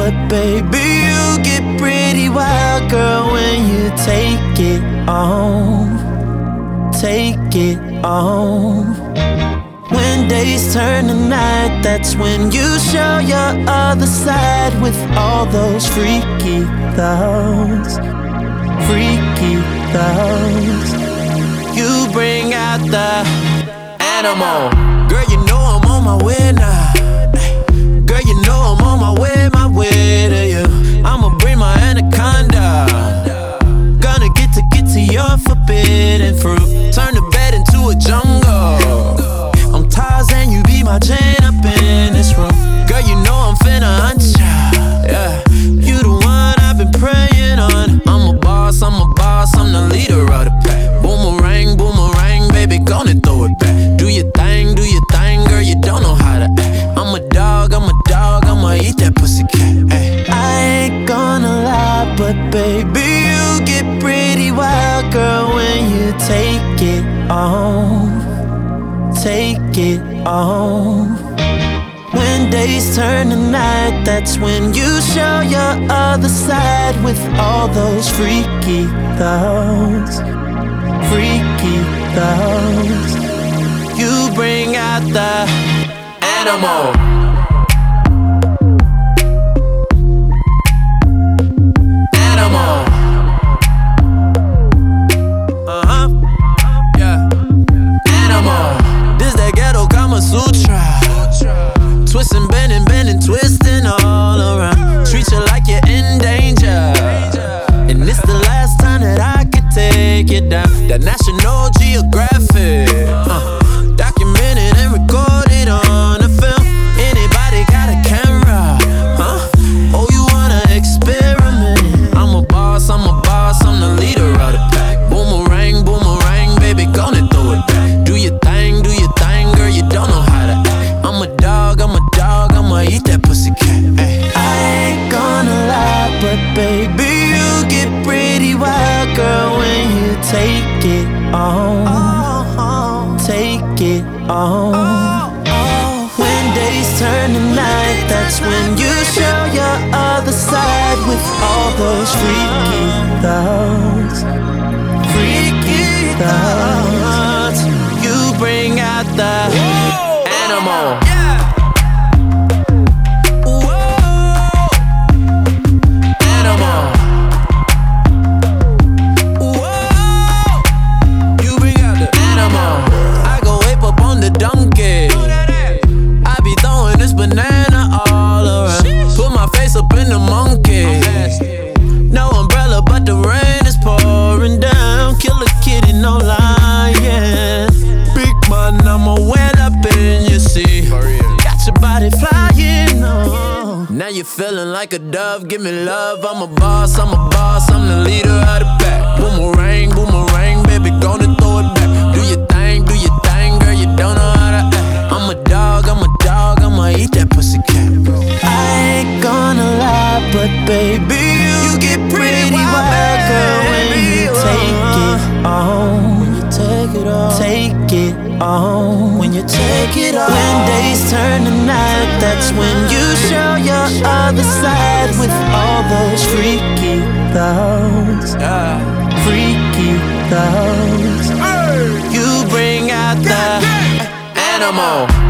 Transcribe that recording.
but baby, you get pretty wild, girl, when you take it on. Take it on. When days turn to night, that's when you show your other side with all those freaky thoughts. Freaky thoughts. You bring out the animal. Girl, you know I'm on my way now. Girl, you know I'm on my way to you. I'ma bring my anaconda. Gonna get to your forbidden fruit. Turn the bed into a jungle. I'm Tarzan, you be my Jane up in this room. Girl, you know I'm finna hunt ya. Yeah, you the one I've been praying on. I'm a boss, I'm the leader of the pack. Boomerang, baby, gonna throw it back. Do your thing, girl, you don't know how to act. I'm a dog, I'ma eat that pussy cat. Ay. I ain't gonna lie, but baby, you get pretty wild, girl, when you take it on. Take it on. When days turn to night, that's when you show your other side with all those freaky thoughts. Freaky thoughts. You bring out the animal. Animal. Yeah. Animal. This that ghetto Kama Sutra. Twisting, bending, twisting all around. Treat you like you're in danger. And it's the last time that I can take you down. That National Geographic documented and recorded on the film. Anybody got a camera? Oh, you wanna experiment? I'm a boss, I'm the leader of the pack. Boomerang, baby, gonna throw it back. Do your thing, girl, you don't know how to act. I'm a dog, I'ma eat that pussy cat. Ay. I ain't gonna lie, but baby, you get pretty wild, girl, when you take it on. Take it on. When days turn to night, that's when you show your other side with all those freaky thoughts. Freaky thoughts. You bring out the animal. Donkey, I be throwing this banana all around. Put my face up in the monkey. No umbrella, but the rain is pouring down. Kill a kitty, no lying. Big man, I'ma wet up in your sea. Got your body flying, no. Now you feeling like a dove, give me love. I'm a boss, I'm the leader of the pack. Boomerang, baby, gonna throw it back. Do your thing, girl, you don't know how to act. I'm a dog, I'ma eat that pussy cat. I ain't gonna lie, but baby, you get pretty wild, girl, when you take it on. When you take it on. Take it on. When you take it on. When days turn to night, that's when you show your other side with all those freaky thoughts. Freaky thoughts. You bring out the animal.